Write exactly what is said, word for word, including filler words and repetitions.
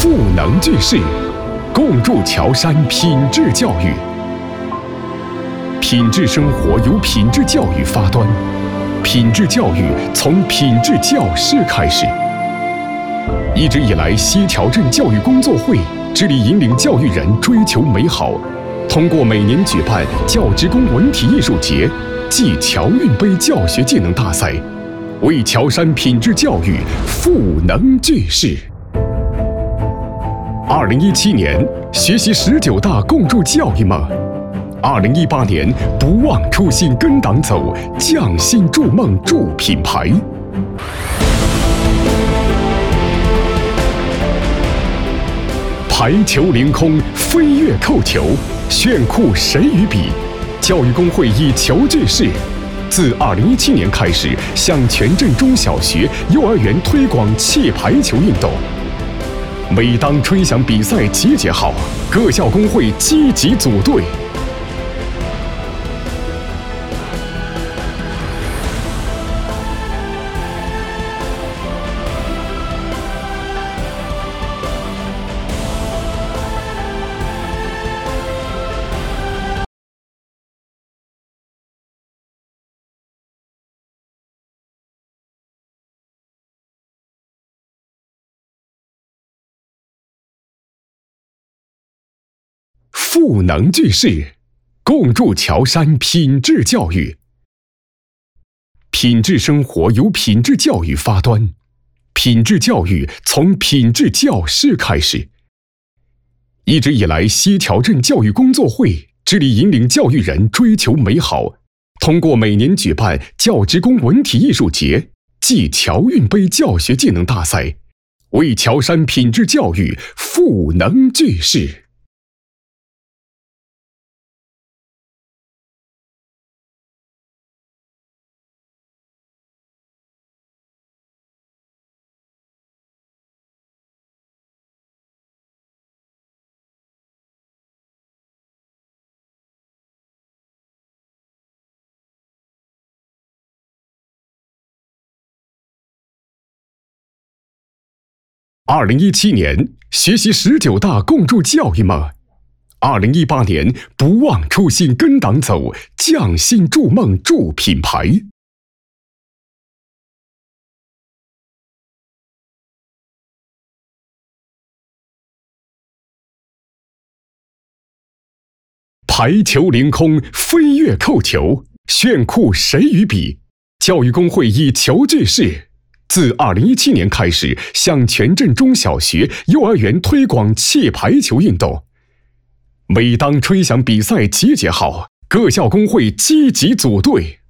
赋能句式，共筑侨山品质教育。品质生活由品质教育发端，品质教育从品质教师开始。一直以来，西条镇教育工作会致力引领教育人追求美好，通过每年举办教职工文体艺术节暨侨运杯教学技能大赛，为侨山品质教育赋能句式。二零一七年，学习十九大共筑教育梦；二零一八年，不忘初心跟党走，匠心筑梦筑品牌。排球凌空，飞跃扣球，炫酷谁与比？教育工会以球句式，自二零一七年开始，向全镇中小学、幼儿园推广气排球运动。每当吹响比赛集结号，各校工会积极组队。赋能句式，共筑侨山品质教育。品质生活由品质教育发端，品质教育从品质教师开始。一直以来，西条镇教育工作会致力引领教育人追求美好，通过每年举办教职工文体艺术节暨侨运杯教学技能大赛，为侨山品质教育赋能句式。二零一七年，学习十九大共筑教育梦；二零一八年，不忘初心跟党走，匠心筑梦筑品牌。排球凌空，飞跃扣球，炫酷谁与比？教育工会以球句式，自二零一七年开始，向全镇中小学、幼儿园推广气排球运动。每当吹响比赛集结号，各校工会积极组队。